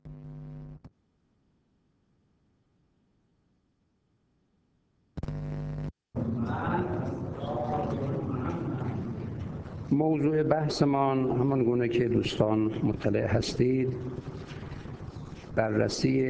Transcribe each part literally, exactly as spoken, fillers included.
موضوع بحثمان همان گونه که دوستان مطلع هستید بررسی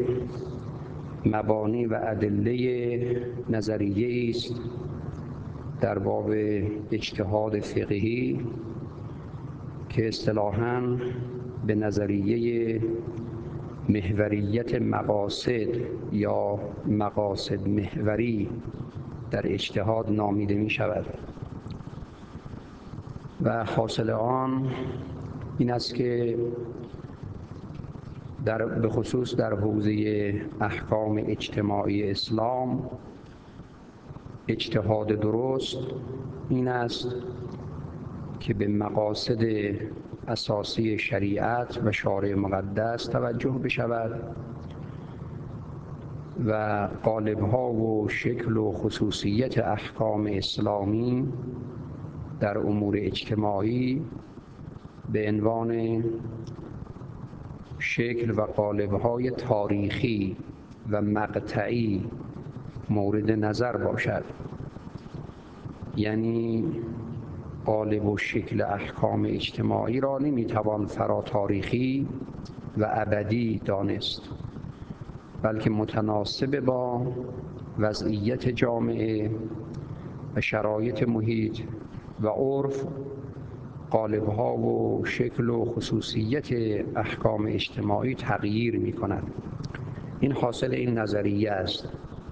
مبانی و ادله نظریه‌ای است در باب اجتهاد فقهی که اصطلاحاً به نظریه محوریت مقاصد یا مقاصد محوری در اجتهاد نامیده می شود و حاصل آن این است که در به خصوص در حوزه احکام اجتماعی اسلام اجتهاد درست این است که به مقاصد اساسی شریعت و شارع مقدس توجه بشود و قالب‌ها و شکل و خصوصیت احکام اسلامی در امور اجتماعی به عنوان شکل و قالب‌های تاریخی و مقطعی مورد نظر باشد. یعنی قالب و شکل احکام اجتماعی را نمیتوان فرا تاریخی و ابدی دانست، بلکه متناسب با وضعیت جامعه و شرایط محیط و عرف قالب‌ها و شکل و خصوصیت احکام اجتماعی تغییر می‌کند. این حاصل این نظریه است.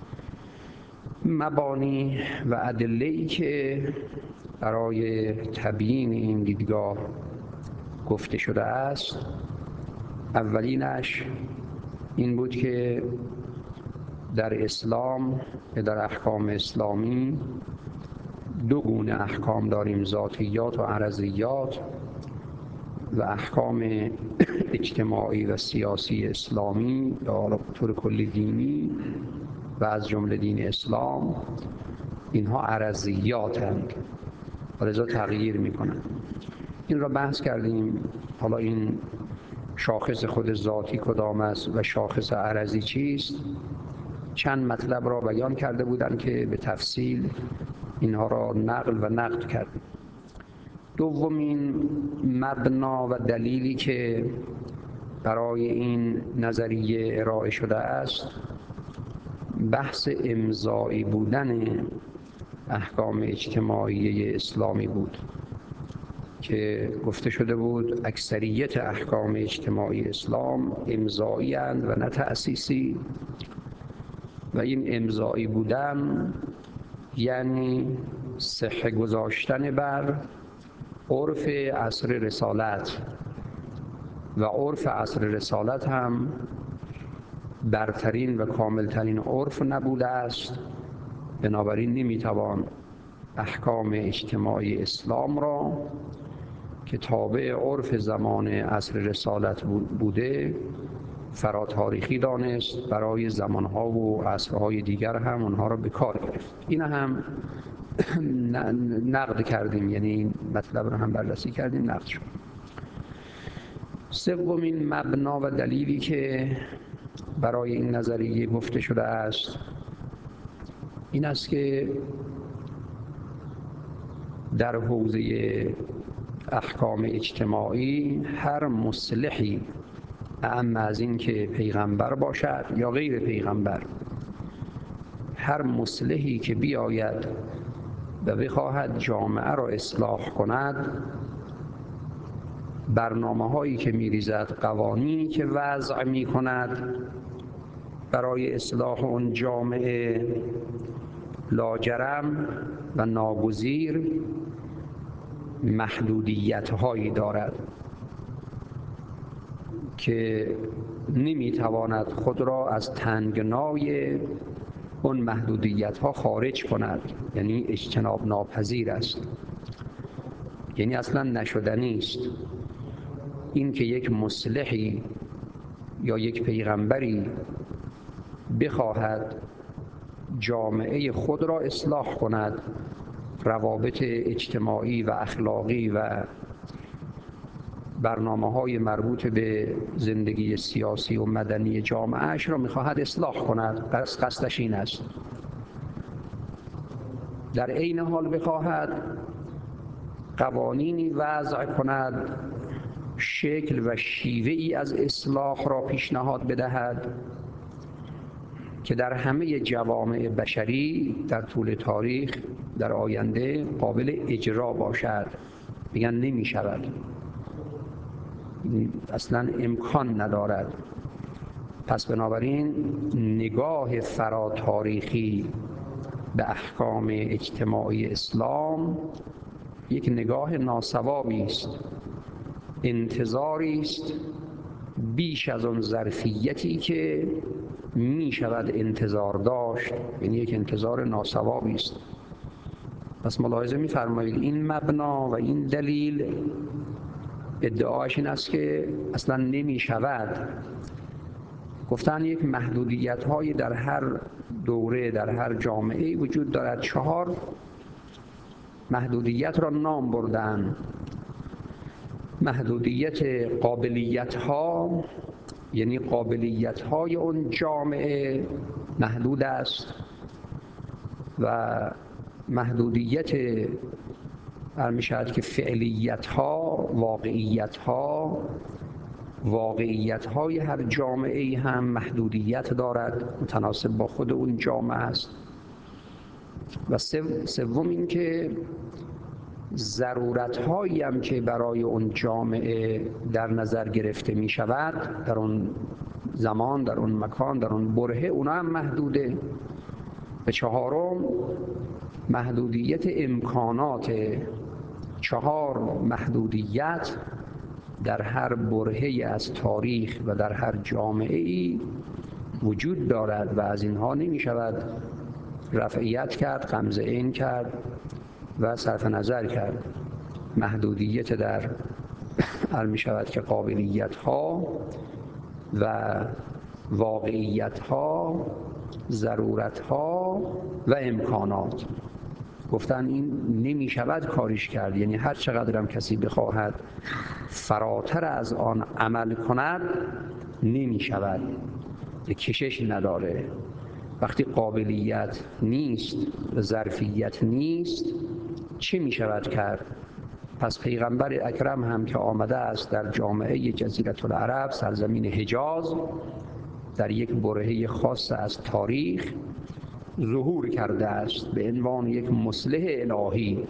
مبانی و ادله‌ای که برای تبیین این دیدگاه گفته شده است، اولینش این بود که در اسلام و در احکام اسلامی دو گونه احکام داریم: ذاتیات و عرضیات. و احکام اجتماعی و سیاسی اسلامی یا به طور کلی دینی و از جمله دین اسلام اینها عرضیاتند و لذا تغییر میکنند. این را بحث کردیم. حالا این شاخص خود ذاتی کدام است و شاخص عرضی چیست، چند مطلب را بیان کرده بودند که به تفصیل اینها را نقل و نقد کرد. دومین مبنا و دلیلی که برای این نظریه ارائه شده است بحث امضایی بودن احکام اجتماعی اسلامی بود که گفته شده بود اکثریت احکام اجتماعی اسلام امضایی اند و نه تأسیسی. و این امضایی بودن یعنی صحه گذاشتن بر عرف عصر رسالت و عرف عصر رسالت هم برترین و کاملترین عرف نبوده است. بنابراین نمیتوان احکام اجتماعی اسلام را که تابع عرف زمان عصر رسالت بوده فرا تاریخی دانست، برای زمانها و عصرهای دیگر هم اونها را به کار گرفت. این هم نقد کردیم، یعنی این مطلب رو هم بررسی کردیم، نقد شد. سومین مبنا و دلیلی که برای این نظریه گفته شده است این است که در حوزه احکام اجتماعی هر مصلحی، اعم از این که پیغمبر باشد یا غیر پیغمبر، هر مصلحی که بیاید و بخواهد جامعه را اصلاح کند، برنامه هایی که میریزد، قوانینی که وضع می کند برای اصلاح اون جامعه، لاجرم و ناگزیر محدودیت هایی دارد که نمیتواند خود را از تنگنای اون محدودیت ها خارج کند. یعنی اجتناب ناپذیر است، یعنی اصلا نشدنی است. این که یک مصلحی یا یک پیغمبری بخواهد جامعه خود را اصلاح کند، روابط اجتماعی و اخلاقی و برنامه‌های مربوط به زندگی سیاسی و مدنی جامعهش را می‌خواهد اصلاح کند. قصدش این است. در عین حال بخواهد قوانینی وضع کند، شکل و شیوه‌ای از اصلاح را پیشنهاد بدهد که در همه جوامع بشری در طول تاریخ در آینده قابل اجرا باشد. میگن نمی شود، اصلا امکان ندارد. پس بنابراین نگاه فراتاریخی به احکام اجتماعی اسلام یک نگاه ناسوابی است، انتظاری است بیش از آن ظرفیتی که می شود انتظار داشت، یعنی یک انتظار ناسوابی است. پس ملاحظه می فرمایید این مبنا و این دلیل ادعاش این است که اصلا نمی شود. گفتن یک محدودیت های در هر دوره در هر جامعه وجود دارد. چهار محدودیت را نام بردن. محدودیت قابلیت ها، یعنی قابلیت های اون جامعه محدود است، و محدودیت می شود که فعلیت ها، واقعیت ها، واقعیت های هر جامعه هم محدودیت دارد، متناسب با خود اون جامعه است. و سوم این که ضرورت هایی هم که برای اون جامعه در نظر گرفته می شود در اون زمان، در اون مکان، در اون برهه، اونا هم محدوده. و چهارم محدودیت امکانات. چهار محدودیت در هر برهه از تاریخ و در هر جامعه ای وجود دارد و از اینها نمی شود رفعیت کرد، غمزه عین کرد و صرف نظر کرد. محدودیت در هر می شود که قابلیت ها و واقعیت ها، ضرورت ها و امکانات. گفتن این نمی شود کاریش کرد، یعنی هر چقدر هم کسی بخواهد فراتر از آن عمل کند نمی شود، کشش نداره. وقتی قابلیت نیست و ظرفیت نیست چه می شود کرد؟ پس پیغمبر اکرم هم که آمده است در جامعه جزیره العرب، سرزمین حجاز، در یک برهه خاص از تاریخ ظهور کرده است به عنوان یک مصلح الهی.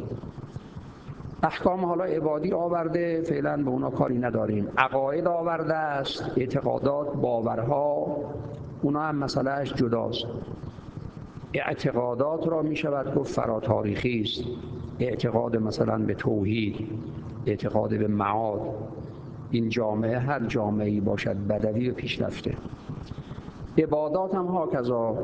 احکام حالا عبادی آورده، فعلا به اونا کاری نداریم. عقاید آورده است، اعتقادات، باورها، اونا هم مسئلهش جداست. اعتقادات را می شود گفت فراتاریخی است. اعتقاد مثلا به توحید، اعتقاد به معاد. این جامعه هر جامعه‌ای باشد بدوی و پیشرفته. عبادات هم هاکذا،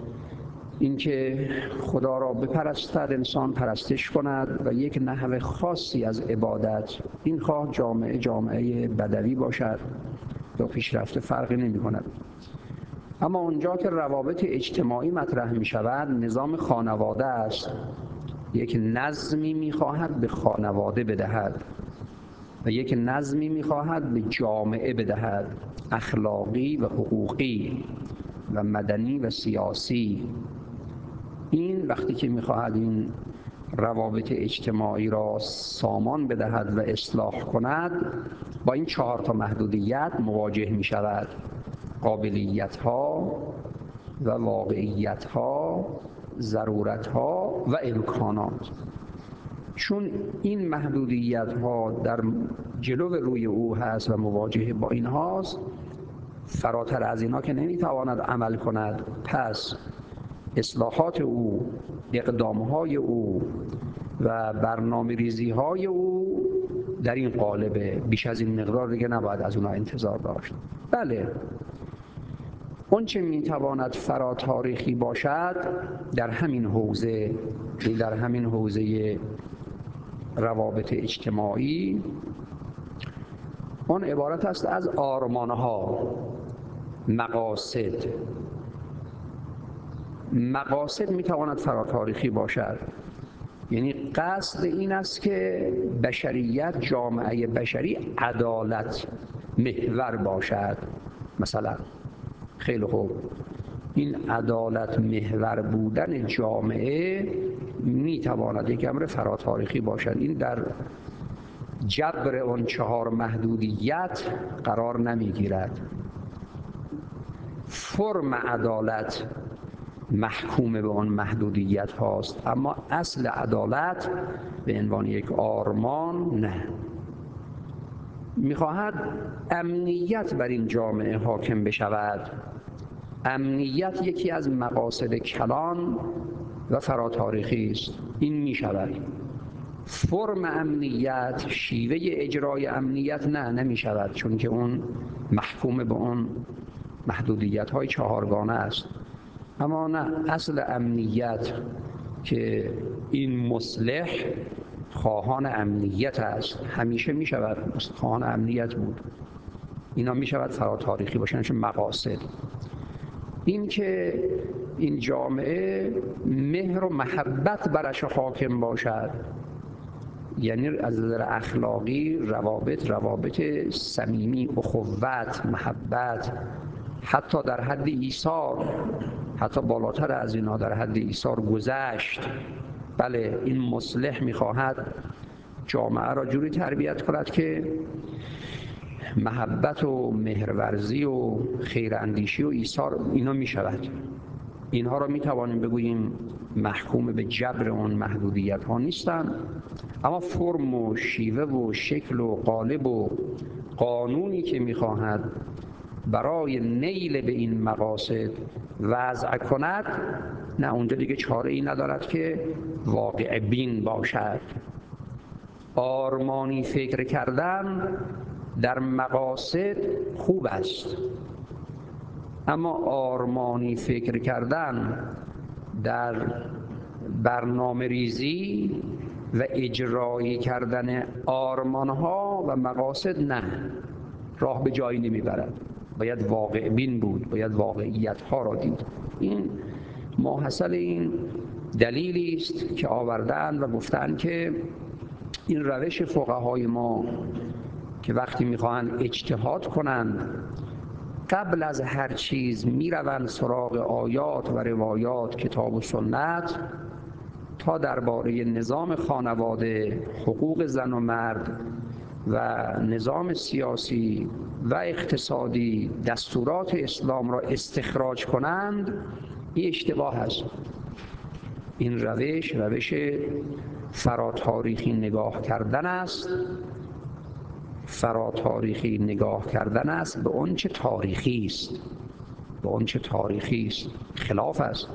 اینکه خدا را بپرستد، انسان پرستش کند و یک نحو خاصی از عبادت. این خواه جامعه جامعه بدوی باشد یا پیشرفته فرقی نمی کند. اما اونجا که روابط اجتماعی مطرح می شود، نظام خانواده است. یک نظمی می خواهد به خانواده بدهد و یک نظمی می خواهد به جامعه بدهد، اخلاقی و حقوقی و مدنی و سیاسی. این وقتی که می خواهد این روابط اجتماعی را سامان بدهد و اصلاح کند، با این چهار تا محدودیت مواجه می شود: قابلیت ها و واقعیت ها، ضرورت ها و امکانات. چون این محدودیت ها در جلو روی او هست و مواجه با این هاست، فراتر از اینا که نمیتواند عمل کند. پس اصلاحات او، اقدامهای او و برنامه ریزی های او در این قالبه، بیش از این مقدار دیگه نباید از اونا انتظار داشت. بله، اون چه میتواند فراتاریخی باشد در همین حوزه، در همین حوزه روابط اجتماعی، اون عبارت است از آرمانها، مقاصد. مقاصد میتواند فراتاریخی باشد. یعنی قصد این است که بشریت، جامعه بشری عدالت محور باشد. مثلا خیلی خوب، این عدالت محور بودن جامعه میتواند یک امر فراتاریخی باشد. این در جبر اون چهار محدودیت قرار نمیگیرد. فرم عدالت محکوم به اون محدودیت هاست، اما اصل عدالت به عنوان یک آرمان نه. میخواهد امنیت بر این جامعه حاکم بشود. امنیت یکی از مقاصد کلان و فراتاریخی است. این میشود. فرم امنیت، شیوه اجرای امنیت نه نمیشود، چون که اون محکوم به اون محدودیت های چهارگانه است. اما نه، اصل امنیت که این مصلح خواهان امنیت است، همیشه می شود خواهان امنیت بود. اینا می شود فراتاریخی باشن چون مقاصد. این که این جامعه مهر و محبت برش حاکم باشد، یعنی از نظر اخلاقی روابط روابط صمیمی، اخوت، محبت، حتی در حد ایثار، حتی بالاتر از اینا در حد ایثار گذشت. بله، این مصلح می‌خواهد جامعه را جوری تربیت کند که محبت و مهرورزی و خیراندیشی و ایثار اینا می‌شود. اینها را می‌توانیم بگوییم محکوم به جبر اون محدودیت ها نیستند، اما فرم و شیوه و شکل و قالب و قانونی که می‌خواهد برای نیل به این مقاصد وضع کند، نه، اونجا دیگه چاره ای ندارد که واقع بین باشد. آرمانی فکر کردن در مقاصد خوب است، اما آرمانی فکر کردن در برنامه ریزی و اجرایی کردن آرمانها و مقاصد نه، راه به جایی نمیبرد. باید واقع بین بود، باید واقعیت ها را دید. این ماحصل این دلیلی است که آوردن و گفتن که این روش فقهای ما که وقتی میخواهند اجتهاد کنند قبل از هر چیز میروند سراغ آیات و روایات، کتاب و سنت، تا درباره نظام خانواده، حقوق زن و مرد و نظام سیاسی و اقتصادی دستورات اسلام را استخراج کنند. این اشتباه است. این روش روش فراتاریخی نگاه کردن است. فراتاریخی نگاه کردن است به اون چه تاریخی است، به اون چه تاریخی است. خلاف است.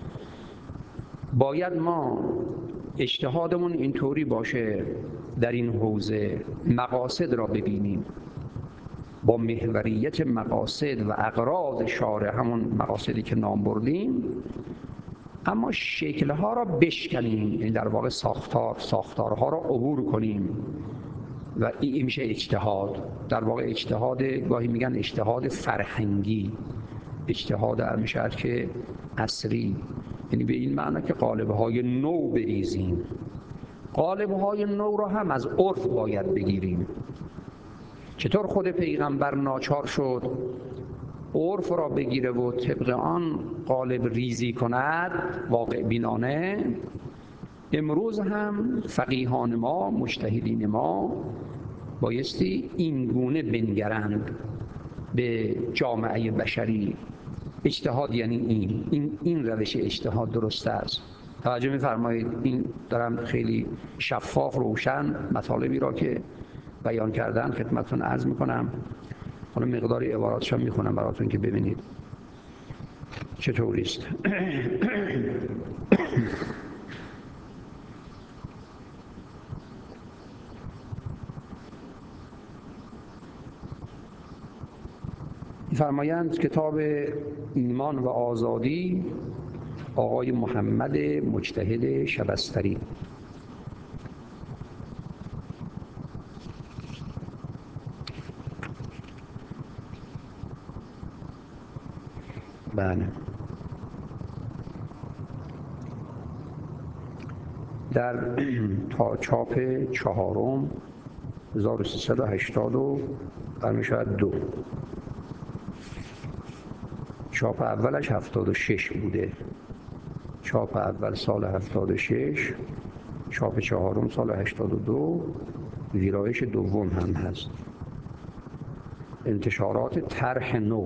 باید ما اجتهادمون اینطوری باشه در این حوزه، مقاصد را ببینیم با محوریت مقاصد و اغراض شارع، همون مقاصدی که نام بردیم، اما شکلها را بشکنیم، یعنی در واقع ساختار ساختارها را عبور کنیم و این میشه اجتهاد. در واقع اجتهاد گاهی میگن اجتهاد فرهنگی، اجتهاد میشه که عصری، یعنی به این معنی که قالب‌های نو بریزیم. قالب‌های نو را هم از عرف باید بگیریم. چطور خود پیغمبر ناچار شد عرف را بگیره و طبق آن قالب ریزی کند واقع بینانه، امروز هم فقیهان ما، مجتهدین ما بایستی این گونه بنگرند به جامعه بشری. اجتهاد یعنی این این این روش اجتهاد درست است. توجه می‌فرمایید. این دارم خیلی شفاف روشن مطالبی را که بیان کردن خدمتتون عرض می‌کنم. حالا مقداری عباراتش هم می‌خونم براتون که ببینید چطوری است. فرمایند کتاب ایمان و آزادی، آقای محمد مجتهد شبستری. بله. در تا چاپ چهارم هزار و سیصد و هشتاد و دو. چاپ اولش هفتاد و شش بوده، چاپ اول سال هفتاد و شش، چاپ چهارم سال هشتاد و دو، ویرایش دوم هم هست. انتشارات طرح نو،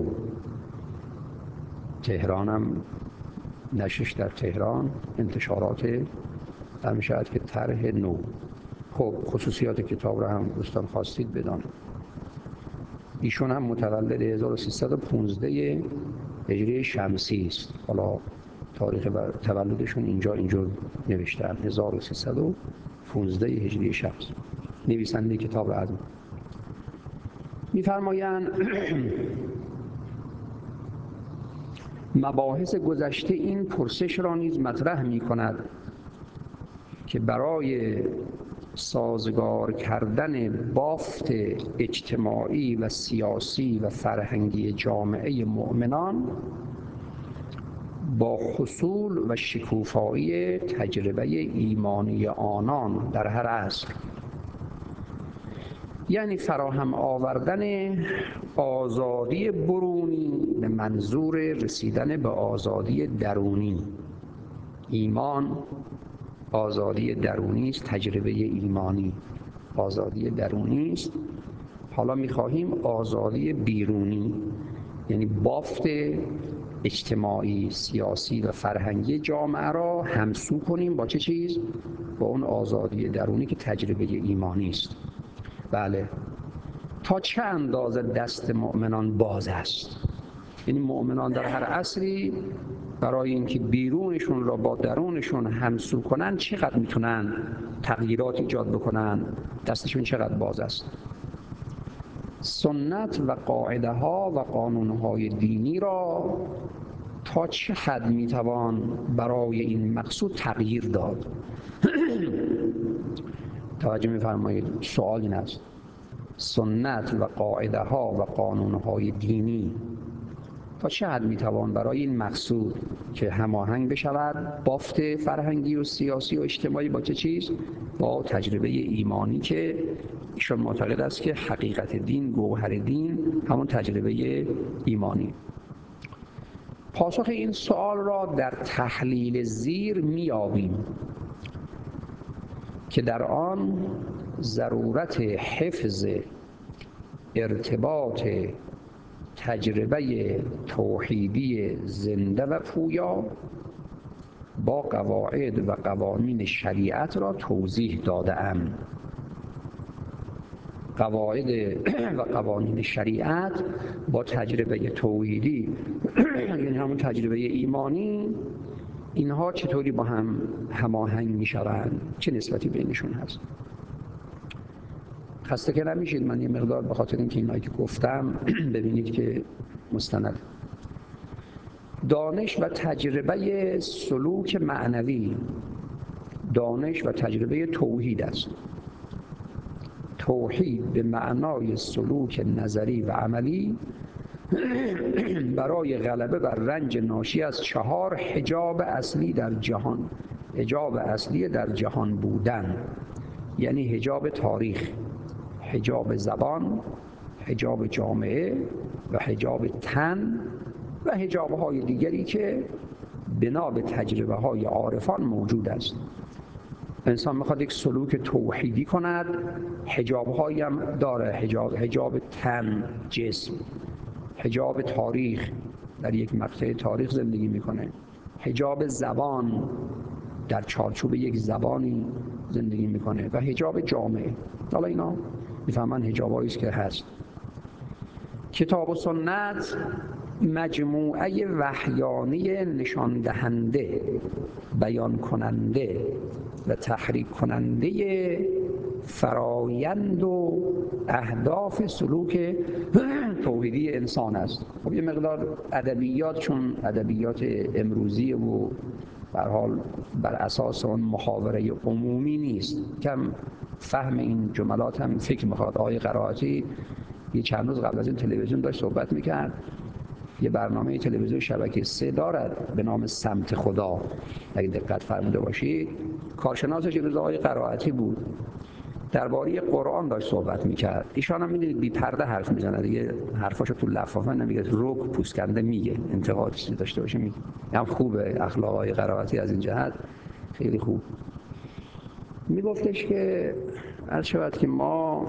تهران هم نشرش در تهران، انتشارات در میشود که طرح نو. خب خصوصیات کتاب را هم دوستان خواستید بدانید. ایشون هم متولد هزار و سیصد و پانزده هجری شمسی است. حالا تاریخ تولدشون اینجا اینجور نوشتن هزار و سیصد و پانزده هجری شمسی. نویسنده کتاب را از می‌فرمایند مباحث گذشته این پرسش را نیز مطرح می‌کند که برای سازگار کردن بافت اجتماعی و سیاسی و فرهنگی جامعه مؤمنان با حصول و شکوفایی تجربه ایمانی آنان در هر عصر، یعنی فراهم آوردن آزادی برونی به منظور رسیدن به آزادی درونی. ایمان آزادی درونی است، تجربه ایمانی آزادی درونی است. حالا می‌خواهیم آزادی بیرونی، یعنی بافت اجتماعی، سیاسی و فرهنگی جامعه را همسو کنیم با چه چیز؟ با اون آزادی درونی که تجربه ایمانی است. بله، تا چه اندازه دست مؤمنان باز است؟ یعنی مؤمنان در هر عصری برای اینکه بیرونشون را با درونشون همسو کنن چقدر میتونن تغییرات ایجاد بکنن؟ دستشون چقدر باز است؟ سنت و قاعده ها و قانون های دینی را تا چه حد میتوان برای این مقصود تغییر داد؟ توجه می‌فرمایید، سوال این است: سنت و قاعده ها و قانون های دینی تا چه حد میتوان برای این مقصود که هماهنگ بشود بافت فرهنگی و سیاسی و اجتماعی با چه چیز؟ با تجربه ایمانی که ایشان معتقد است که حقیقت دین، گوهر دین همون تجربه ایمانی. پاسخ این سوال را در تحلیل زیر میابیم که در آن ضرورت حفظ ارتباط تجربه توحیدی زنده و پویا با قواعد و قوانین شریعت را توضیح داده‌ام. قواعد و قوانین شریعت با تجربه توحیدی یعنی همون تجربه ایمانی، اینها چطوری با هم هماهنگ می‌شوند؟ چه نسبتی بینشون هست؟ خسته که نمیشید من یه مقدار به خاطر اینکه اینایی که گفتم ببینید که مستند. دانش و تجربه سلوک معنوی دانش و تجربه توحید است. توحید به معنای سلوک نظری و عملی برای غلبه بر رنج ناشی از چهار حجاب اصلی در جهان، حجاب اصلی در جهان بودن، یعنی حجاب تاریخ، حجاب زبان، حجاب جامعه و حجاب تن و حجاب‌های دیگری که بنا به تجربه‌های عارفان موجود است. انسان میخواد یک سلوک توحیدی کند، حجاب‌هایی هم داره، حجاب حجاب تن، جسم، حجاب تاریخ، در یک مقطع تاریخ زندگی میکنه، حجاب زبان، در چارچوب یک زبانی زندگی میکنه، و حجاب جامعه. حالا اینا میفهمن حجابایی است که هست. کتاب و سنت مجموعه وحیانی نشان دهنده، بیان کننده و تحریک کننده فرایند و اهداف سلوک توحیدی انسان است. خب یه مقدار ادبیات، چون ادبیات امروزی و به هر حال بر اساس اون محاوره عمومی نیست، کم فهم این جملات هم فکر میخواد. آقای قرائتی یه چند روز قبل از این تلویزیون داشت صحبت میکرد، یه برنامه تلویزیون شبکه سه دارد به نام سمت خدا، اگه دقت فرموده باشید. کارشناسش روز آقای قرائتی بود، درباره قرآن داشت صحبت میکرد. ایشان هم میدونید بی پرده حرف میزنه دیگه، حرفاشو تو لفافه نمیگه، روک پوسکنده میگه، انتقاد چیزی داشته باشه میگه. هم خوبه اخلاق آقای قرائتی از این جهت خیلی خوب. میگفتش که عرض شود که ما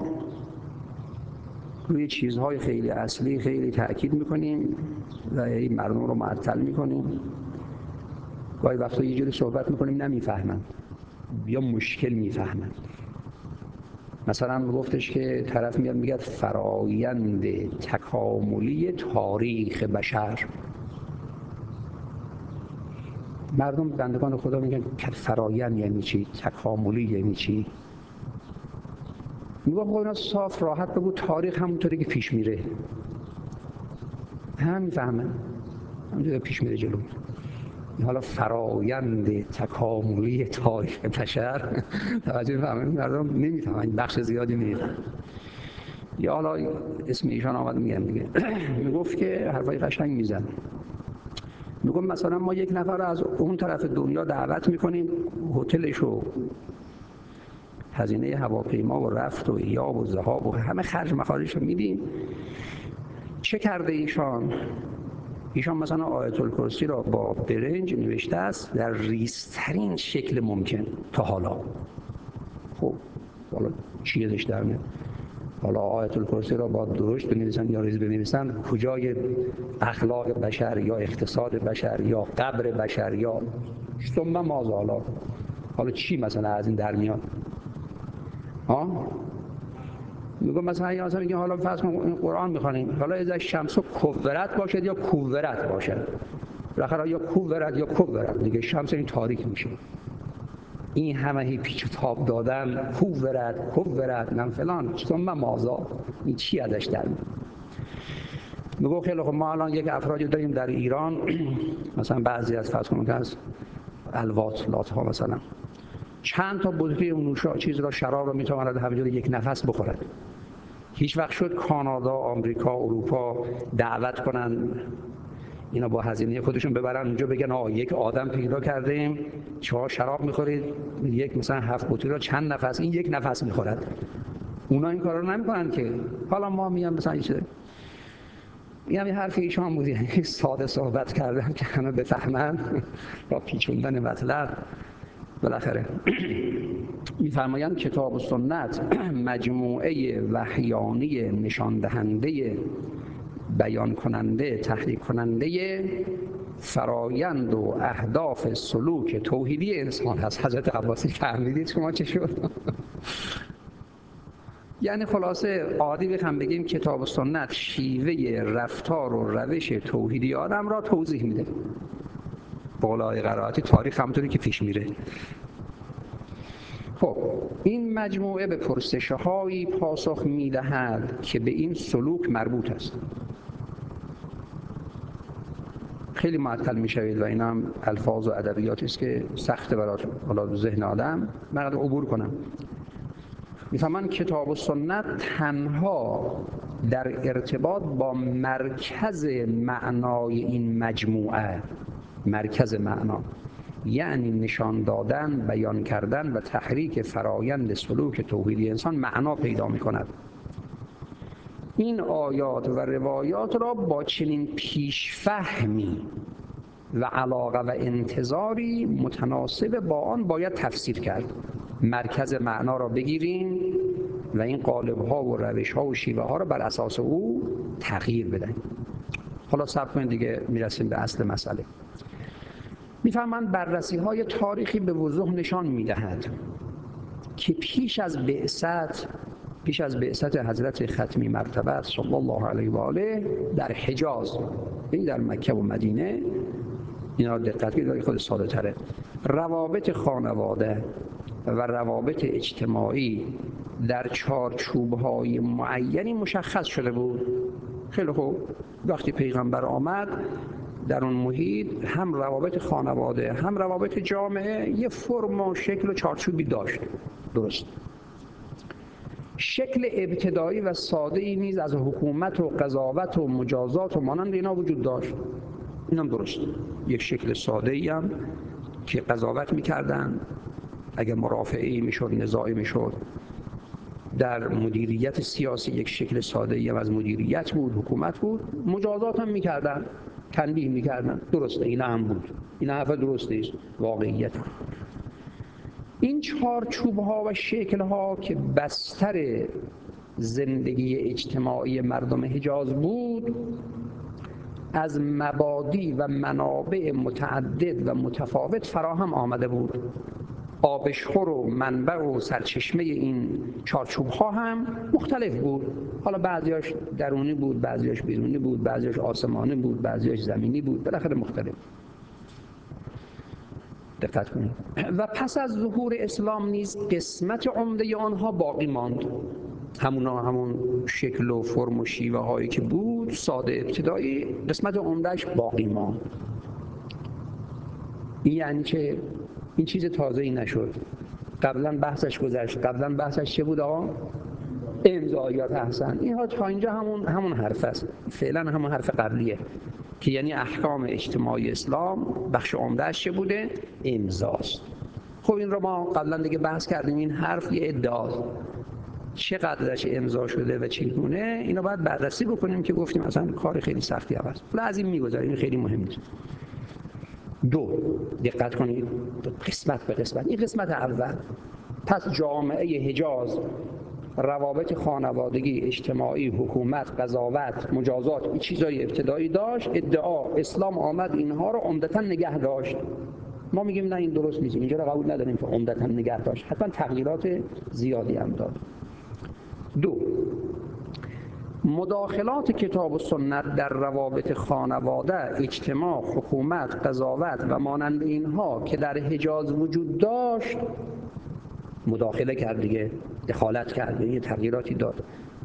روی چیزهای خیلی اصلی خیلی تأکید میکنیم و این مردم رو معطل میکنیم. گاهی وقتا یه جوری صحبت میکنیم نمیفهمن یا مشکل میفهمن. مثلا گفتش که طرف میاد میگه فرایند تکاملی تاریخ بشر. مردم بندگان خدا میگن که فرایند یعنی چی؟ تکاملی یعنی چی؟ میگم خب اینا صاف راحت بگو تاریخ همونطوری که پیش میره. هم میفهمن همونطوری پیش میره جلو. حالا فرایند تکاملی تاریخ بشر توجه می‌فهمن، مردم نمی‌فهمن، بخش زیادی نمی‌فهمن. یا حالا اسم ایشان آمد میگم دیگه میگفت که حرفای قشنگ میزنه. میگم مثلا ما یک نفر رو از اون طرف دنیا دعوت میکنیم، هتلش و هزینه هواپیما و رفت و ایاب و ذهاب و همه خرج مخارجش رو میدیم. چه کرده ایشان؟ ایشان مثلا آیت الکرسی را با برنج نوشته است در ریزترین شکل ممکن تا حالا. خب حالا چی ازش در میاد؟ حالا آیت الکرسی را با درشت بنویسن یا ریز بنویسن، کجای اخلاق بشر یا اقتصاد بشر یا قبر بشر یا ثم ماذا حالا حالا چی مثلا از این در میاد؟ ها؟ میگم مثلا یا مثلا میگه حالا فرض کن قرآن میخوانیم، حالا از شمس کورت باشد یا کورت باشد، بالاخره یا کورت یا کورت دیگه، شمس این تاریک میشه. این همه هی پیچ و تاب دادن، کورت کورت نم فلان ثم ماذا، این چی ازش در میاد؟ میگم خیلی خب ما الان یک افرادی داریم در ایران مثلا بعضی از فرض کن که از الوات لات ها مثلا چند تا بطری نوشا چیز را شراب را میتواند همینجور یک نفس بخورد. هیچ وقت شد کانادا، آمریکا، اروپا دعوت کنن اینا با هزینه خودشون ببرن اونجا بگن آ یک آدم پیدا کردیم شما شراب میخورید یک مثلا هفت بطری را چند نفس این یک نفس میخورد؟ اونا این کارا رو نمیکنن که. حالا ما میام مثلا این چیز میگم این حرف ایشان بود، یعنی ساده صحبت کردم که همه بفهمن با پیچوندن مطلب. بالاخره می‌فرمایند کتاب و سنت مجموعه وحیانی نشان دهنده، بیان کننده، تحریک کننده فرایند و اهداف سلوک توحیدی انسان هست. حضرت عباسی فهمیدید شما چه شد؟ یعنی خلاصه عادی بخوام بگیم کتاب و سنت شیوه رفتار و روش توحیدی آدم را توضیح میده. بالای قرائتی تاریخ همونطوری که پیش میره. خب این مجموعه به پرسش‌هایی پاسخ می‌دهد که به این سلوک مربوط است. خیلی معطل می‌شوید و این هم الفاظ و ادبیاتی است که سخته برای حالا ذهن آدم من عبور کنم. می‌فهمن کتاب و سنت تنها در ارتباط با مرکز معنای این مجموعه، مرکز معنا یعنی نشان دادن، بیان کردن و تحریک فرایند سلوک توحیدی انسان معنا پیدا می‌کند. این آیات و روایات را با چنین پیشفهمی و علاقه و انتظاری متناسب با آن باید تفسیر کرد. مرکز معنا را بگیریم و این قالب‌ها و روش‌ها و شیوه‌ها را بر اساس او تغییر بدهیم. حالا صبر کنید دیگه میرسیم به اصل مسئله. می‌فهمند بررسی‌های تاریخی به وضوح نشان می‌دهد که پیش از بعثت پیش از بعثت حضرت ختمی مرتبه صلی الله علیه و آله در حجاز، این در مکه و مدینه، اینا دقت کنید خود ساده تره، روابط خانواده و روابط اجتماعی در چارچوب‌های معینی مشخص شده بود. خیلی خوب، وقتی پیغمبر آمد در اون محیط هم روابط خانواده هم روابط جامعه یه فرم و شکل و چارچوبی داشت. درست. شکل ابتدایی و ساده ای نیز از حکومت و قضاوت و مجازات و مانند اینا وجود داشت. اینم درست. یک شکل ساده ای هم که قضاوت می‌کردن، اگه مرافعه‌ای میشد، نزاعی میشد، در مدیریت سیاسی یک شکل ساده‌ای هم از مدیریت بود، حکومت بود، مجازات هم میکردن، تنبیه میکردن. درسته، این هم بود، این حرف درسته است، واقعیت. این چارچوب ها و شکل ها که بستر زندگی اجتماعی مردم حجاز بود، از مبادی و منابع متعدد و متفاوت فراهم آمده بود. آبشخور و منبع و سرچشمه این چارچوب ها هم مختلف بود. حالا بعضیاش درونی بود، بعضیاش بیرونی بود، بعضیاش آسمانی بود، بعضیاش زمینی بود، بالاخره مختلف. دقت کنید. و پس از ظهور اسلام نیز قسمت عمده آنها باقی ماند. همونا همون شکل و فرم و شیوه هایی که بود، ساده ابتدایی، قسمت عمدهش باقی ماند. این یعنی که این چیز تازه‌ای نشد. قبلا بحثش گذشت. قبلا بحثش چه بود آقا؟ امضایات احسن. اینها تا اینجا همون همون حرف است. فعلا همون حرف قبلیه که یعنی احکام اجتماعی اسلام بخش عمدهش چه بوده؟ امضاست. خب این رو ما قبلا دیگه بحث کردیم. این حرف یه ادعاست. چقدرش امضا شده و چگونه، اینو باید بررسی بکنیم که گفتیم اصلا کار خیلی سختی هم هست. ولی از این میگذاریم، این خیلی مهم نیست. دو، دقت کنید قسمت به قسمت. این قسمت اول. پس جامعه حجاز روابط خانوادگی، اجتماعی، حکومت، قضاوت، مجازات، این چیزای ابتدایی داشت. ادعا اسلام آمد اینها رو عمدتاً نگه داشت. ما میگیم نه این درست نیست، اینجا رو قبول نداریم که عمدتاً نگه داشت، حتما تغییرات زیادی هم داد. دو، مداخلات کتاب و سنت در روابط خانواده، اجتماع، حکومت، قضاوت و مانند اینها که در حجاز وجود داشت مداخله کرد دیگه، دخالت کرد، یه تغییراتی داد.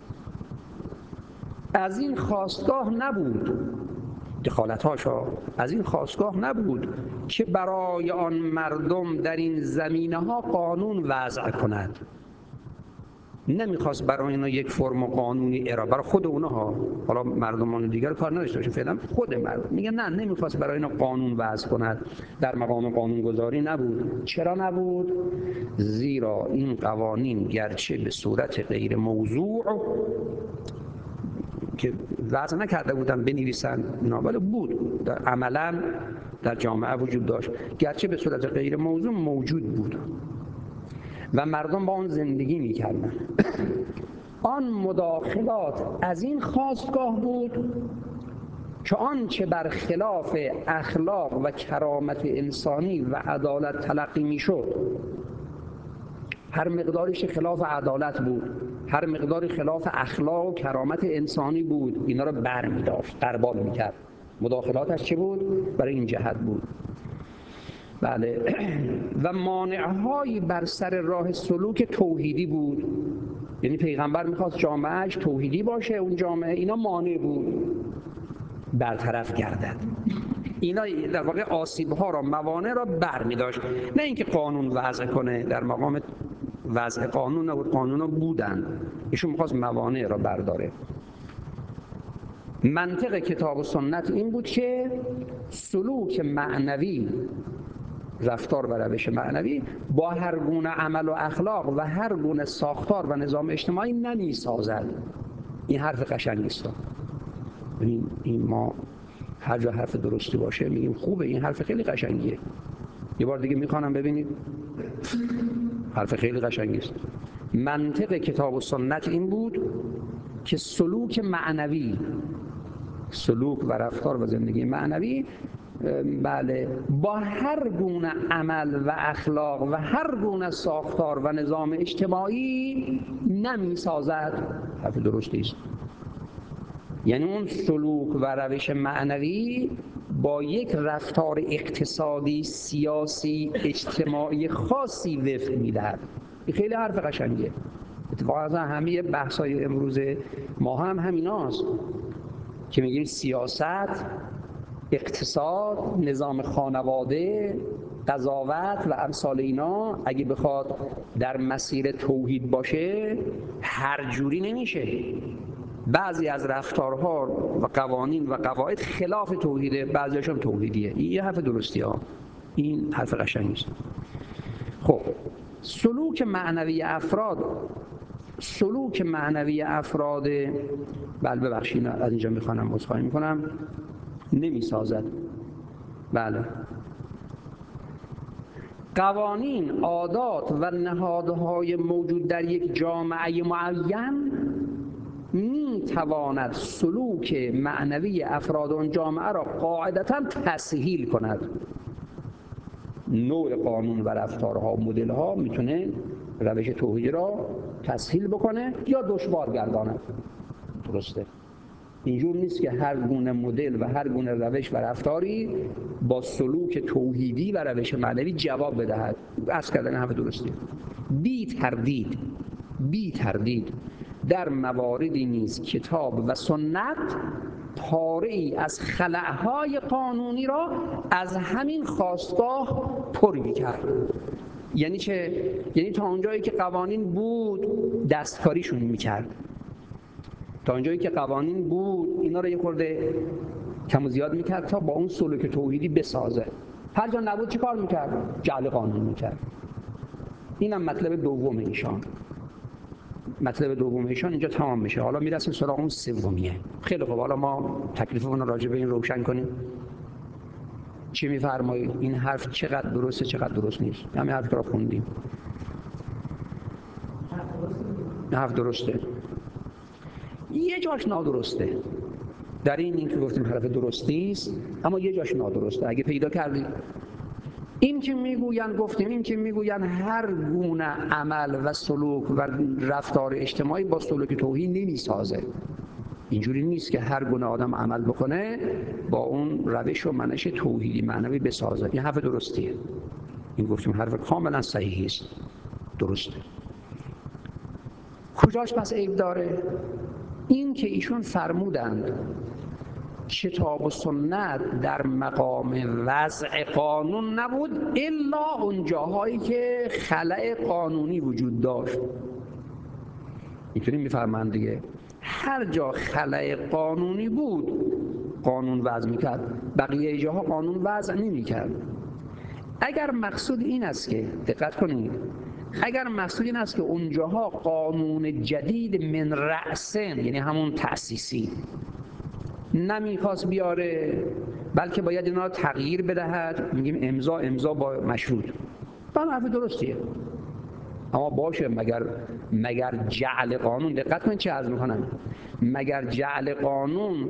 از این خواستگاه نبود، دخالت‌هاشا از این خواستگاه نبود که برای آن مردم در این زمینه‌ها قانون وضع کند. نمیخواست برای اینا یک فرم قانونی ارائه، برای خود اونها، حالا مردمان دیگر کار نداشته باشه، فعلا خود مردم میگه نه، نمیخواست برای اینا قانون وضع کند، در مقام قانونگذاری نبود. چرا نبود؟ زیرا این قوانین گرچه به صورت غیر موضوع که وضع نکرده بودن بنویسن اینا، ولی بود در عملا در جامعه وجود داشت، گرچه به صورت غیر موضوع موجود بود و مردم با آن زندگی می‌کردند. آن مداخلات از این خواستگاه بود که آنچه بر خلاف اخلاق و کرامت انسانی و عدالت تلقی می‌شد، هر مقدارش خلاف عدالت بود، هر مقدار خلاف اخلاق و کرامت انسانی بود، اینا رو برمی‌داشت، قربال می‌کرد. مداخلاتش چه بود؟ برای این جهت بود. بله. و مانع‌هایی بر سر راه سلوک توحیدی بود. یعنی پیغمبر می‌خواست جامعهش توحیدی باشه، اون جامعه اینا مانع بود برطرف گردد. اینا در واقع آسیب‌ها را، موانع را برمی‌داشت، نه اینکه قانون وضع کنه. در مقام وضع قانون نبود، قانونا بودن، ایشون می‌خواست موانع را برداره. منطق کتاب و سنت این بود که سلوک معنوی، رفتار و روش معنوی با هر گونه عمل و اخلاق و هر گونه ساختار و نظام اجتماعی نمی‌سازد. این حرف قشنگی است. این این ما هر جا حرف درستی باشه میگیم خوبه، این حرف خیلی قشنگیه. یه بار دیگه میخوانم ببینید، حرف خیلی قشنگی است. منطق کتاب و سنت این بود که سلوک معنوی، سلوک و رفتار و زندگی معنوی، بله، با هر گونه عمل و اخلاق و هر گونه ساختار و نظام اجتماعی نمی سازد. حرف درستی است. یعنی اون سلوک و روش معنوی با یک رفتار اقتصادی، سیاسی، اجتماعی خاصی وفق می‌دهد. این خیلی حرف قشنگیه. اتفاقا همه بحث‌های امروز ما هم همیناست که میگیم سیاست، اقتصاد، نظام خانواده، قضاوت و امثال اینا اگه بخواد در مسیر توحید باشه هر جوری نمیشه. بعضی از رفتارها و قوانین و قواعد خلاف توحیده، بعضیش هم توحیدیه. این یه حرف درستی ها، این حرف قشنگی است. خب سلوک معنوی افراد سلوک معنوی افراد بله ببخشید از اینجا میخوانم عذرخواهی میکنم نمیسازد. بله قوانین، عادات و نهادهای موجود در یک جامعه معین میتواند سلوک معنوی افراد آن جامعه را قاعدتاً تسهیل کند. نوع قانون و رفتارها و مدل‌ها میتونه روش توحیدی را تسهیل بکنه یا دشوار گرداند. درسته؟ اینجور نیست که هر گونه مدل و هر گونه روش و رفتاری با سلوک توحیدی و روش معنوی جواب بدهد. عرض کردن حرف درستی. بی تردید بی تردید در مواردی نیز کتاب و سنت پاره‌ای از خلأهای قانونی را از همین خاستگاه پر می‌کرد. یعنی چه؟ یعنی تا اونجایی که قوانین بود دستکاریشون می‌کرد. تا اونجایی که قوانین بود اینا رو یه خورده کم و زیاد می‌کرد تا با اون سلوک توحیدی بسازه. هر جا نبود چی کار می‌کرد؟ جعل قانون می‌کرد. اینم مطلب دوم ایشان. مطلب دوم ایشان اینجا تمام میشه. حالا میرسیم سراغ اون سومیه. خیلی خوب، حالا ما تکلیفمون رو راجع به این روشن کنیم. چی می‌فرمایید؟ این حرف چقدر درسته چقدر درست نیست؟ همین حرف رو خوندیم. حرف درسته. یه جاش نادرسته. در این این که گفتیم حرف درستی است، اما یه جاش نادرسته. اگه پیدا کردید این که میگوین گفتیم این که میگوین هر گونه عمل و سلوک و رفتار اجتماعی با سلوک توحید نمیسازه. اینجوری نیست که هر گونه آدم عمل بکنه با اون روش و منش توحیدی معنوی بسازه. این حرف درستیه. این گفتیم حرف کاملا صحیحی است. درسته. کجاش پس عیب داره؟ این که ایشون فرمودند کتاب و سنت در مقام وضع قانون نبود الا اون جاهایی که خلأ قانونی وجود داشت. اینطوری میفرمایند دیگه. هر جا خلأ قانونی بود قانون وضع میکرد، بقیه جاها قانون وضع نمیکرد. اگر مقصود این است که دقت کنید، اگر مقصود این است که اونجاها قانون جدید من رأسن، یعنی همون تأسیسی نمیخواست بیاره بلکه باید اینا رو تغییر بدهد، میگیم امضا امضا با مشروط. با حرف درستیه. اما باشه مگر مگر جعل قانون، دقت کنید چه عرض میکنم، مگر جعل قانون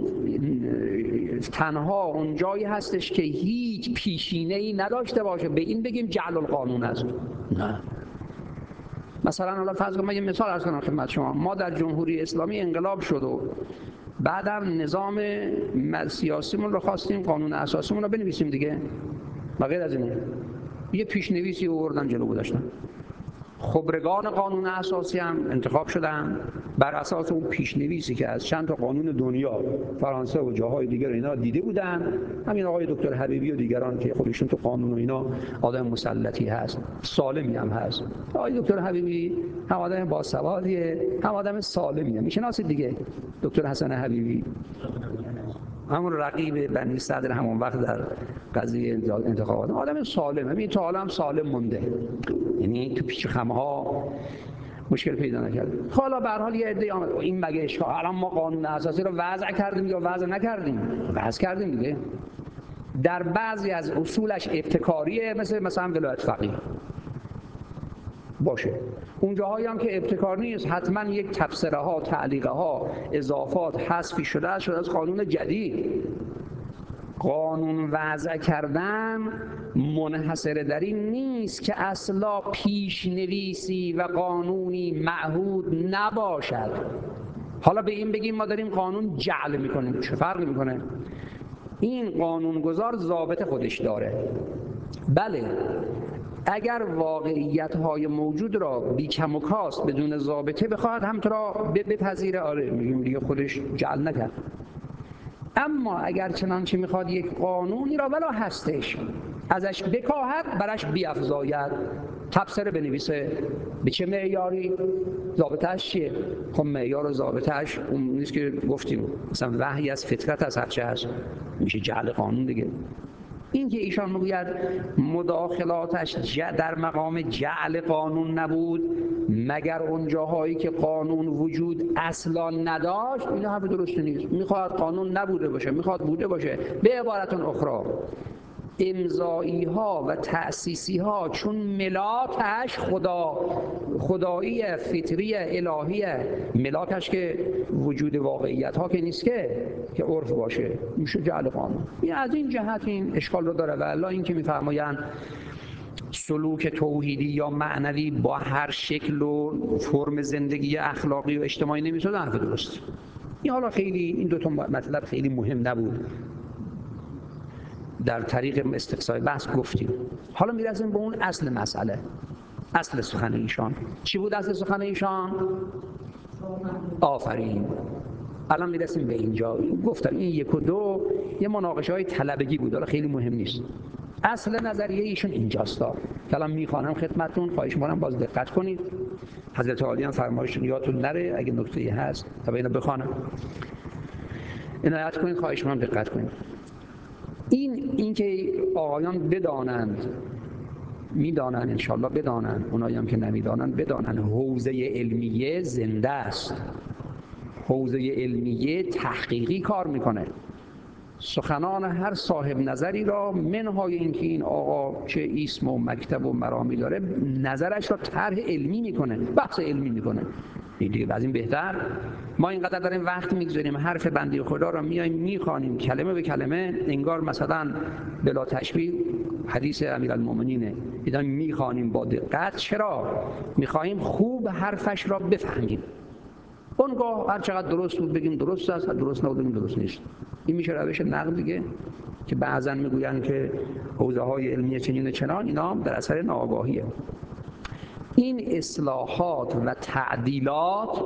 تنها اون جایی هستش که هیچ پیشینه‌ای نداشته باشه به این بگیم جعل القانون است؟ نه. مثلا حالا فرض کنم من یه مثال عرض کنم خدمت شما. ما در جمهوری اسلامی انقلاب شد و بعدم نظام سیاسیمون رو خواستیم قانون اساسیمون رو بنویسیم دیگه. و غیر از اینه یه پیشنویسی آوردن جلو گذاشتن. خبرگان قانون اساسی هم انتخاب شدن بر اساس اون پیشنویسی که از چند تا قانون دنیا فرانسه و جاهای دیگر اینا دیده بودن. همین آقای دکتر حبیبی و دیگران که خودشون تو قانون و اینا آدم مسلطی هست، سالمی هم هست. آقای دکتر حبیبی هم آدم باسوادیه، هم آدم سالمیه. میشناسید دیگه دکتر حسن حبیبی، همون رقیب بنی صدر همون وقت در قضیه انتخابات. آدم سالم، همین تا حالا هم سالم مونده، یعنی تو پیچ خم‌ها مشکل پیدا نکرد. حالا به هر حال یه عده آمد این مگه اشکال، الان ما قانون اساسی رو وضع کردیم یا وضع نکردیم؟ وضع کردیم دیگه. در بعضی از اصولش ابتکاریه، مثل مثلا ولایت فقیه باشه. اون جاهایی هم که ابتکار نیست حتما یک تبصره ها، تعلیقه ها، اضافات حذفی شده شده از قانون جدید. قانون وضع کردن منحصر در این نیست که اصلا پیشنویسی و قانونی معهود نباشد. حالا به این بگیم ما داریم قانون جعل میکنیم، چه فرقی میکنه؟ این قانونگذار ضابط خودش داره. بله اگر واقعیت‌های موجود را بی کم و کاست بدون ضابطه بخواهد همونطور را بپذیره، آره میگیم دیگه خودش جعل نکرد. اما اگر چنانچه میخواد یک قانونی را ولا هستش ازش بکاهد برش بیفزاید، تبصره بنویسه، به چه معیاری؟ ضابطه‌اش چیه؟ خب معیار و ضابطه‌اش اون نیست که گفتیم مثلا وحی از فطرت از هرچه هست، میشه جعل قانون دیگه. این که ایشان میگوید مداخلاتش در مقام جعل قانون نبود مگر اون جاهایی که قانون وجود اصلا نداشت، این حرف درست نیست. میخواد قانون نبوده باشه، میخواد بوده باشه. به عبارت اخرى امضایی ها و تأسیسی ها چون ملاکش خدا خدایی فطری الهی، ملاکش که وجود واقعیت ها که نیست که که عرف باشه، میشه جعل قانون. این از این جهت این اشکال رو داره. و الا این که میفرمایند سلوک توحیدی یا معنوی با هر شکل و فرم زندگی اخلاقی و اجتماعی نمیشه، حرف درست. این حالا خیلی این دو تا مطلب خیلی مهم نبود، در طریق استقصای بحث گفتیم. حالا میرسیم به اون اصل مسئله، اصل سخن ایشان. چی بود اصل سخن ایشان؟ آفرین. الان میرسیم به اینجا. گفتم این یک و دو یه مناقشه های طلبگی بود، حالا خیلی مهم نیست. اصل نظریه ایشون اینجاست. که الان میخوانم خدمتتون، خواهش می‌کنم باز دقت کنید. حضرت عالی هم فرمایش یادتون نره، اگه نکته‌ای هست تا اینو بخوانم عنایت کنید، خواهش می‌کنم دقت کنید. این اینکه آقایان بدانند، میدانند انشالله بدانند، اونایی هم که نمیدانند بدانند حوزه علمیه زنده است، حوزه علمیه تحقیقی کار میکنه. سخنان هر صاحب نظری را منهای اینکه این آقا چه اسم و مکتب و مرامی داره، نظرش را طرح علمی میکنه، بحث علمی میکنه. این دیگه از این بهتر. ما اینقدر داریم وقت میگذاریم حرف بنده خدا را میایم میخوانیم کلمه به کلمه، انگار مثلا بلا تشبیه حدیث امیرالمومنینه، دیدن میخوانیم با دقت. چرا؟ میخوایم خوب حرفش را بفهمیم. اونگاه هر چقدر درست بود بگیم درست است، درست نبود بگیم درست نیست. این میشه روش نقد دیگه، که بعضن میگویند که حوزه های علمی چنین و چنان، اینا در اثر ناآگاهیه. این اصلاحات و تعدیلات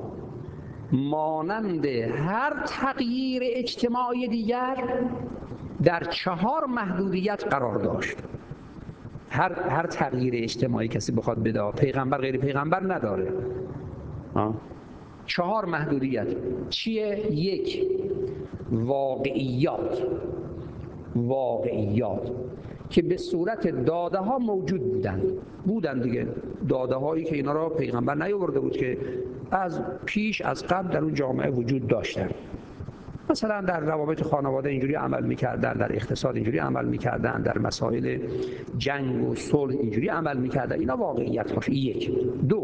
مانند هر تغییر اجتماعی دیگر در چهار محدودیت قرار داشت. هر هر تغییر اجتماعی کسی بخواد بده، پیغمبر غیر پیغمبر نداره. آه. چهار محدودیت چیه؟ یک، واقعیات. واقعیات که به صورت داده ها موجود بودن بودن دیگه، داده هایی که اینا را پیغمبر نیاورده بود، که از پیش از قبل در اون جامعه وجود داشتن. مثلا در روابط خانواده اینجوری عمل میکردن، در اقتصاد اینجوری عمل میکردن، در مسائل جنگ و صلح اینجوری عمل میکردن. اینا واقعیت هاش. یک. دو،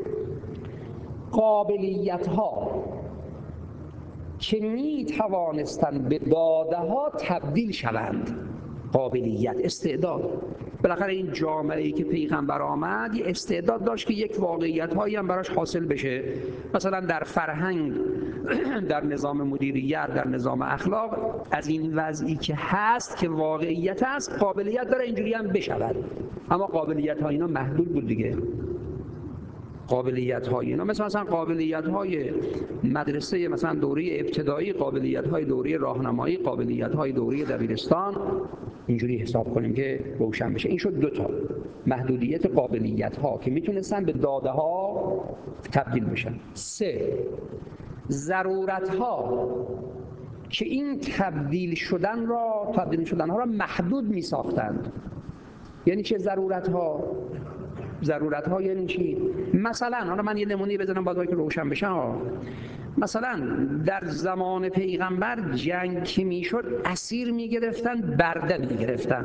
قابلیت ها که می توانستند به داده ها تبدیل شوند. قابلیت، استعداد. بالاخره این جامعه ای که پیغمبر آمد یه استعداد داشت که یک واقعیت هایی هم براش حاصل بشه. مثلا در فرهنگ، در نظام مدیریت، در نظام اخلاق، از این وضعی که هست که واقعیت هست، قابلیت داره اینجوری هم بشود. اما قابلیت ها اینا محدود بود دیگه. قابلیت های اینا مثلا مثلا قابلیت های مدرسه، مثلا دوره ابتدایی، قابلیت های دوره راهنمایی، قابلیت های دوره دبیرستان، اینجوری حساب کنیم که روشن بشه. این شد دو تا محدودیت قابلیت ها که میتونستن به داده ها تبدیل بشن. سه، ضرورت ها که این تبدیل شدن را تبدیل شدن ها را محدود می ساختند. یعنی چه ضرورت ها؟ ضرورت ها یعنی چی؟ مثلا حالا من یه نمونه بزنم باید که روشن بشه ها. مثلا در زمان پیغمبر جنگ که میشد اسیر میگرفتن، برده میگرفتن.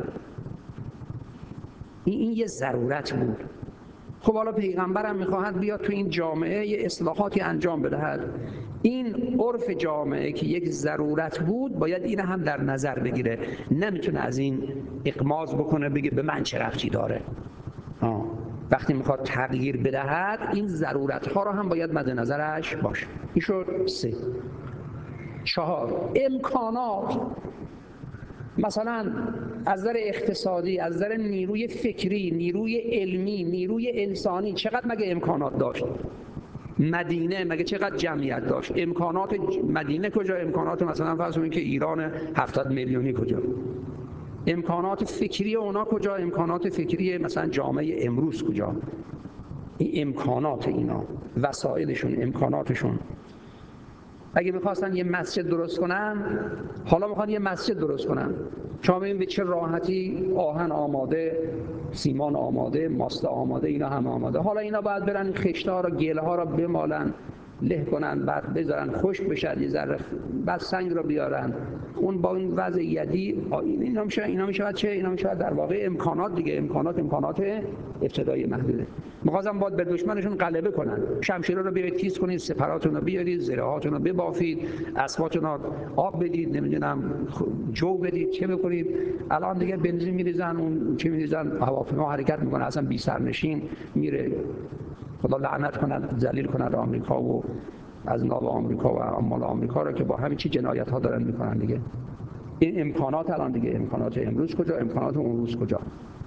این, این یه ضرورت بود. خب حالا پیغمبرم میخواهد بیاد تو این جامعه یه اصلاحاتی انجام بدهد. این عرف جامعه که یک ضرورت بود باید این هم در نظر بگیره. نمیتونه از این اقماز بکنه بگه به من چه ربطی داره. آه. وقتی میخواد تغییر بدهد این ضرورت ها رو هم باید مد نظرش باشه. این شد سه. چهار، امکانات. مثلا از نظر اقتصادی، از نظر نیروی فکری، نیروی علمی، نیروی انسانی چقدر مگه امکانات داشت؟ مدینه مگه چقدر جمعیت داشت؟ امکانات مدینه کجا؟ امکانات مثلا فرض کنید که ایران هفتاد میلیونی کجا؟ امکانات فکری اونا کجا؟ امکانات فکری مثلا جامعه امروز کجا؟ این امکانات اینا، وسایلشون، امکاناتشون. اگه میخواستن یه مسجد درست کنن، حالا میخوان یه مسجد درست کنن، شما ببین به چه راحتی آهن آماده، سیمان آماده، ماست آماده، اینا هم آماده. حالا اینا باید برن خشت‌ها رو، گله ها رو بمالن، له کنن، بعد بذارن خشک بشه یه ذره، بعد سنگ رو بیارن. اون با این وضع یدی اینا میشه اینا میشه چه اینا میشه در واقع امکانات دیگه، امکانات امکانات ابتدایی محدوده. می‌خواستن باید به دشمنشون غلبه کنن، شمشیر رو بیارید تیز کنید، سپراتون رو بیارید، زرهاتون رو ببافید، اسباتون رو آب بدید، نمیدونم جو بدید، چه بکنید. الان دیگه بنزین میریزن، اون چه میریزن، هواپیما حرکت میکنه، اصلا بی سرنشین میره. خدا لعنت کند، ذلیل کند آمریکا و از ناب آمریکا و اعمال آمریکا رو که با همین چی جنایت ها دارن میکنن دیگه. این امکانات الان دیگه، امکانات امروز کجا، امکانات اون روز کجا؟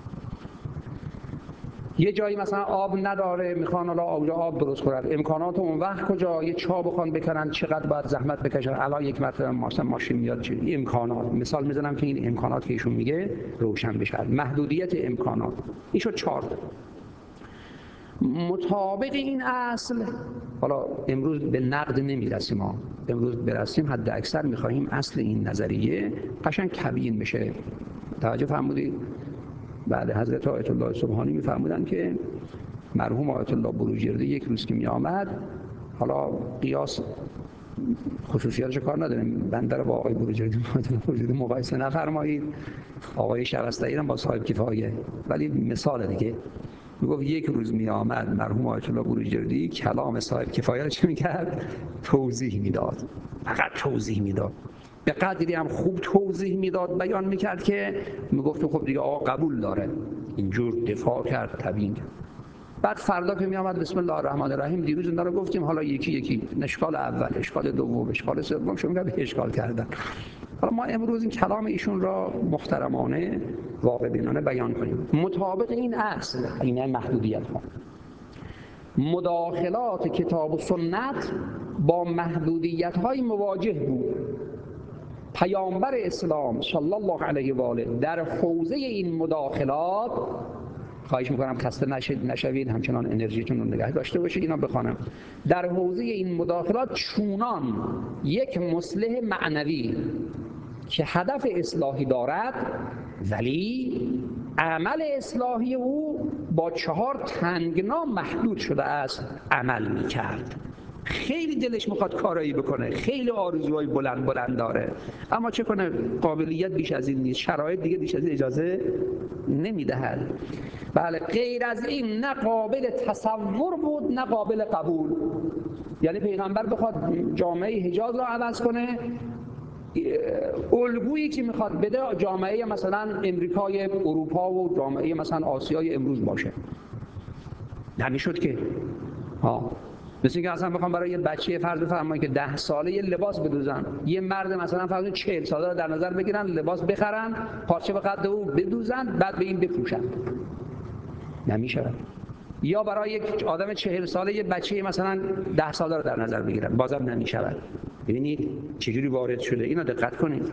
یه جایی مثلا آب نداره، میخوان حالا آب آب درست کنن، امکانات اون وقت کجا؟ یه چاه بخوان بکنن، چقدر باید زحمت بکشن. الان یک مرتبه مثلا ماشین میاد، چه امکانات، مثال میزنم که این امکانات که ایشون میگه روشن بشه. محدودیت امکانات این شد چهار. مطابق این اصل، حالا امروز به نقد نمیرسیم، ما امروز برسیم حد اکثر میخواهیم اصل این نظریه قشنگ تبیین بشه. توجه فرمودید؟ بعد حضرت آیت الله سبحانی میفرمودن که مرحوم آیت الله بروجردی یک روز که می آمد، حالا قیاس خصوصیاتش کار نداریم، بنده رو با آقای بروجردی مقایسه نفرمایید، آقای شبستری هم با صاحب کفایه، ولی مثال دیگه. میگفت یک روز می آمد مرحوم آیت الله بروجردی کلام صاحب کفایه رو چه میکرد؟ توضیح میداد، فقط توضیح میداد، به قدری هم خوب توضیح میداد، بیان میکرد که میگفت خب دیگه آقا قبول داره. اینجور دفاع کرد، تبیین کرد. بعد فردا که می آمد بسم الله الرحمن الرحیم، دیروز اینا رو گفتیم، حالا یکی یکی اشکال اول، اشکال دوم، اشکال سوم، شما میگه اشکال کردن. حالا ما امروز این کلام ایشون را محترمانه واقع بینانه بیان کنیم مطابق این اصل، این محدودیت ها. مداخلات کتاب و سنت با محدودیت های مواجه بود. پیامبر اسلام صلی الله علیه و آله در حوزه این مداخلات، خواهش میکنم خسته نشوید، همچنان انرژیتون رو نگه داشته باشید، اینا بخوانم. در حوزه این مداخلات چونان یک مصلح معنوی که هدف اصلاحی دارد، ولی عمل اصلاحی او با چهار تنگنا محدود شده است عمل میکرد. خیلی دلش میخواد کارایی بکنه، خیلی آرزوهای بلند بلند داره، اما چه کنه، قابلیت بیش از این نیست، شرایط دیگه بیش از این اجازه نمیدهد. بله، غیر از این نه قابل تصور بود نه قابل قبول. یعنی پیغمبر بخواد جامعه حجاز را عوض کنه، الگویی که میخواد بده جامعه مثلا امریکای اروپا و جامعه مثلا آسیای امروز باشه، نمیشد که. ها مثل اینکه اصلا بخوام برای یه بچه فرض بفرمایید که ده ساله یه لباس بدوزن، یه مرد مثلا فرض چهل ساله رو در نظر بگیرن، لباس بخرن، پارچه به قد او بدوزن، بعد به این بپوشن، نمیشه. یا برای یک آدم چهل ساله یه بچه مثلا ده ساله رو در نظر بگیرن، بازم نمیشه. ببینید چجوری وارد شده، اینو دقت کنید.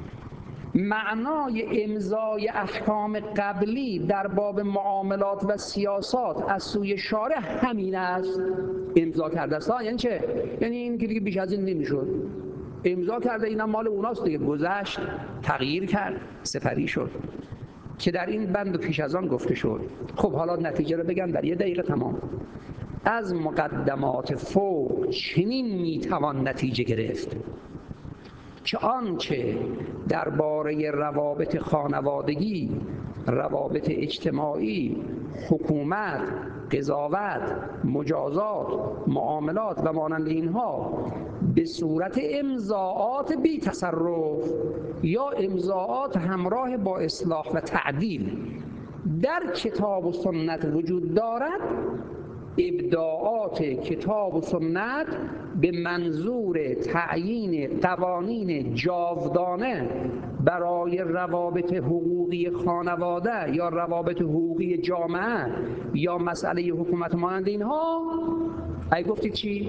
معنای امضای احکام قبلی در باب معاملات و سیاسات از سوی شارع همین است. امضا کرده است. یعنی چه؟ یعنی این که دیگه بیش از این نمیشد. امضا کرده، اینا مال اوناست دیگه، گذشت، تغییر کرد، سپری شد، که در این بند و پیش از آن گفته شد. خب حالا نتیجه رو بگم در یه دقیقه تمام. از مقدمات فوق چنین میتوان نتیجه گرفت که آنچه درباره روابط خانوادگی، روابط اجتماعی، حکومت، قضاوت، مجازات، معاملات و مانند اینها به صورت امضاءات بی تصرف یا امضاءات همراه با اصلاح و تعدیل در کتاب و سنت وجود دارد، ابداعات کتاب و سنت به منظور تعیین قوانین جاودانه برای روابط حقوقی خانواده یا روابط حقوقی جامعه یا مسئله حکومت مانند اینها، ای گفتید چی؟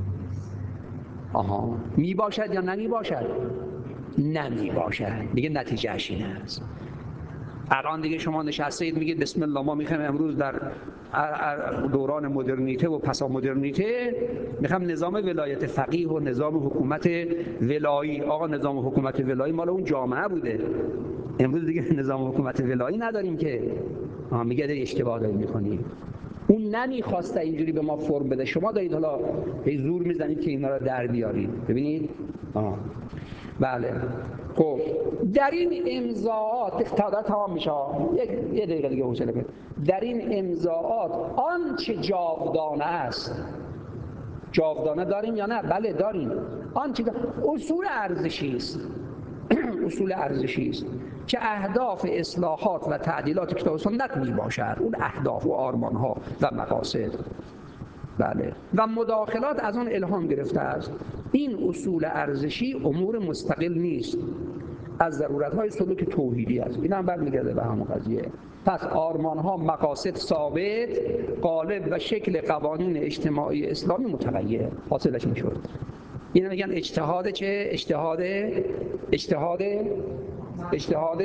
آها، می باشد یا نمی باشد؟ نمی باشد. دیگه نتیجه اش این است. الان دیگه شما نشستید میگید بسم الله ما میخوایم امروز در دوران مدرنیته و پسا مدرنیته میخوام نظام ولایت فقیه و نظام حکومت ولایی. آقا نظام حکومت ولایی مال اون جامعه بوده، امروز دیگه نظام حکومت ولایی نداریم که. آها میگه داری اشتباه داری میکنی. اون نمیخواسته اینجوری به ما فرم بده، شما دارید حالا هی زور میزنید که اینا رو در بیارید. ببینید آه. بله خب در این امضاءات تا تمام میشه، یک یه دقیقه دیگه حوصله کنید. در این امضاءات آنچه جاودانه است، جاودانه داریم یا نه؟ بله داریم. آنچه اصول ارزشی است اصول ارزشی است که اهداف اصلاحات و تعدیلات کتاب و سنت می باشد. اون اهداف و آرمان‌ها و مقاصد، بله، و مداخلات از آن الهام گرفته است. این اصول ارزشی امور مستقل نیست، از ضرورت‌های سلوک توحیدی است. این هم برمیگرده به همون قضیه. پس آرمان‌ها، مقاصد ثابت، قالب و شکل قوانین اجتماعی اسلامی متغیر. حاصلش این شد. اینا میگن اجتهاد چه؟ اجتهاد اجتهاد اجتهاد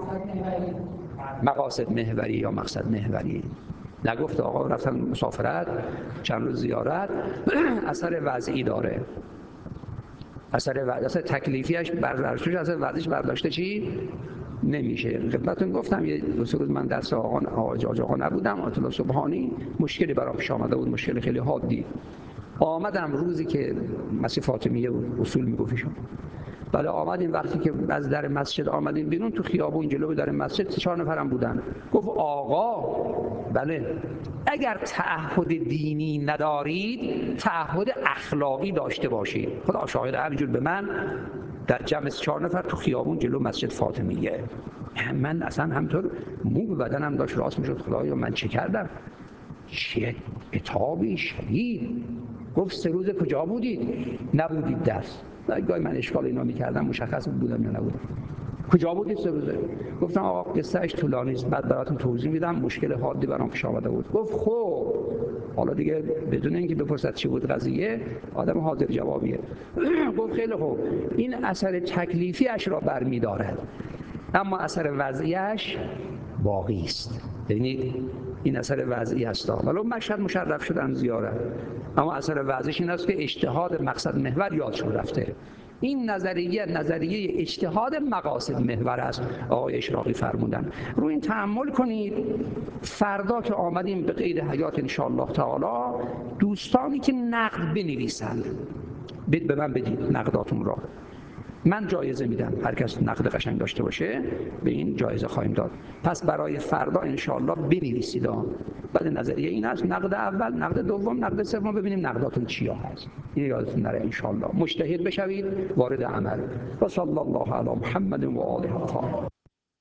مقاصد محوری یا مقصد محوری. نگفت آقا رفتن مسافرت چند روز زیارت اثر وضعی داره، اثر وضعی، اثر تکلیفیش برداشته، اثر وضعیش برداشته چی نمیشه. خدمتتون گفتم یه دو سه روز من درس آقا آقا جاج آقا نبودم، آیت الله سبحانی، مشکلی برام پیش آمده بود، مشکل خیلی حادی. آمدم روزی که مسیح فاطمیه بود، اصول میگفتشون. بله آمدیم، وقتی که از در مسجد آمدیم بیرون تو خیابون جلوی در مسجد چهار نفرم بودن. گفت آقا بله اگر تعهد دینی ندارید تعهد اخلاقی داشته باشید. خدا شاهد همینجور به من در جمع چهار نفر تو خیابون جلو مسجد فاطمیه، من اصلا همطور مو به بدنم داشت راست میشد. خدایا من چه کردم؟ چه عتابی شدید. گفت سه روز کجا بودید؟ نبودید درس. گاهی من اشکال اینا میکردم مشخص بودم یا نبودم. کجا بودید سه روزه؟ گفتم آقا قصهش طولانی است، بعد براتون توضیح میدم، مشکل حادی برام پیش آمده بود. گفت خب حالا دیگه بدون اینکه بپرسد چی بود قضیه، آدم حاضر جوابیه. گفت خیلی خوب، این اثر تکلیفیش را برمی‌دارد اما اثر وضعیش باقی است. ببینید این اثر وضعی هست. حالا مشهد مشرف شدن زیارت، اما اثر وضعیش این است که اجتهاد مقصد محور یادشون رفته. این نظریه نظریه اجتهاد مقاصد محور است. آقای اشراقی فرمودن. رو این تأمل کنید. فردا که آمدیم به قید حیات ان شاء الله تعالی، دوستانی که نقد بنویسند بید به من بدید نقداتون را، من جایزه میدم. هر کس نقد قشنگ داشته باشه به این جایزه خواهیم داد. پس برای فردا ان شاء الله بنویسید. بعد نظریه این است، نقد اول، نقد دوم، نقد سوم، ببینیم نقداتون چیا هست. این یادتون نره ان شاء الله. مجتهد بشوید، وارد عمل. و صلی الله علی محمد و آله الطاهرین.